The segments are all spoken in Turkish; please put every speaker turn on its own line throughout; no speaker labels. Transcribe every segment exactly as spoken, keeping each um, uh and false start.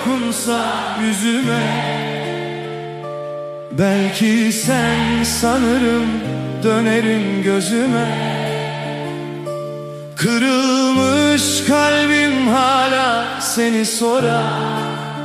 dokunsa yüzüme, belki sen sanırım dönerim gözüme. Kırılmış kalbim hala seni sorar,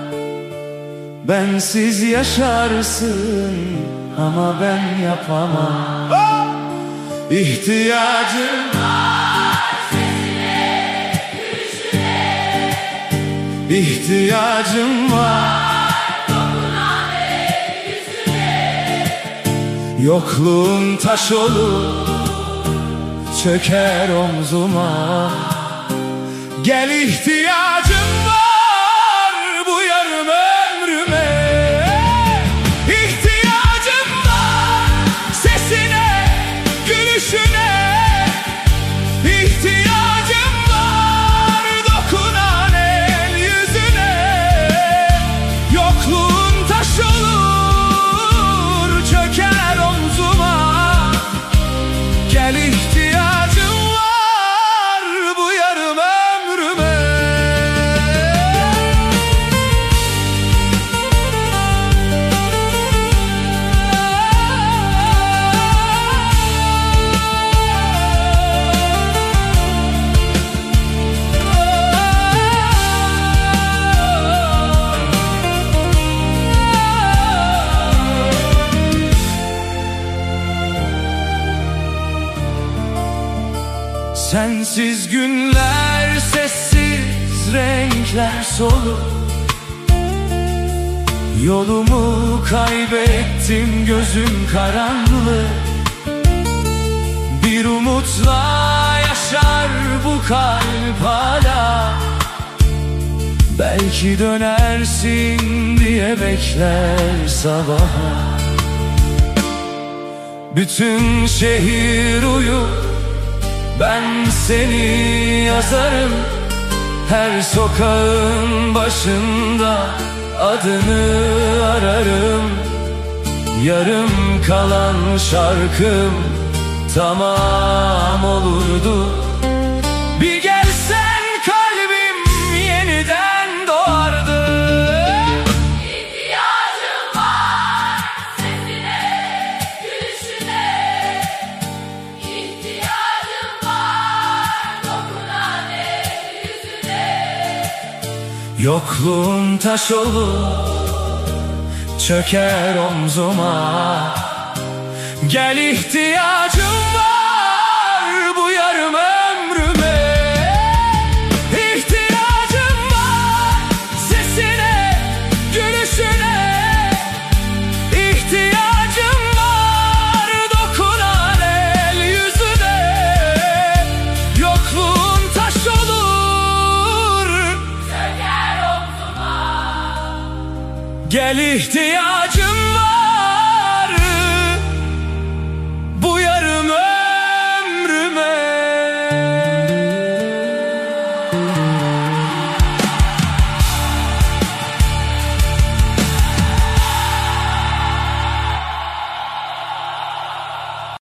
bensiz yaşarsın ama ben yapamam. Oh! İhtiyacım var sesine, gülüşüne. İhtiyacım var dokunan el yüzüne. Yokluğun taş olur, çöker omzuma. Gel, ihtiyacım var bu yarım ömrüme. İhtiyacım var sesine, gülüşüne. İhtiyacım var dokunan el yüzüne. Yokluğun taş olur, çöker omzuma. Gel, ihtiyacım var bu yarım ömrüme. Sensiz günler sessiz, renkler solur. Yolumu kaybettim, gözüm karanlık. Bir umutla yaşar bu kalp hala. Belki dönersin diye bekler sabaha. Bütün şehir uyur, ben seni yazarım. Her sokağın başında adını ararım. Yarım kalan şarkım tamam olurdu. Bir gelsen kalbim yeniden doğardı.
İhtiyacım var sesine, gülüşüne. İhtiyacım var dokunan el yüzüne.
Yokluğun taş olur, çöker omzuma. Gel, ihtiyacım var bu yarım ömrüme. İhtiyacım var sesine, gülüşüne. İhtiyacım var dokunan el yüzüne. Yokluğun taş olur,
çöker omzuma.
gel, ihtiyacım var.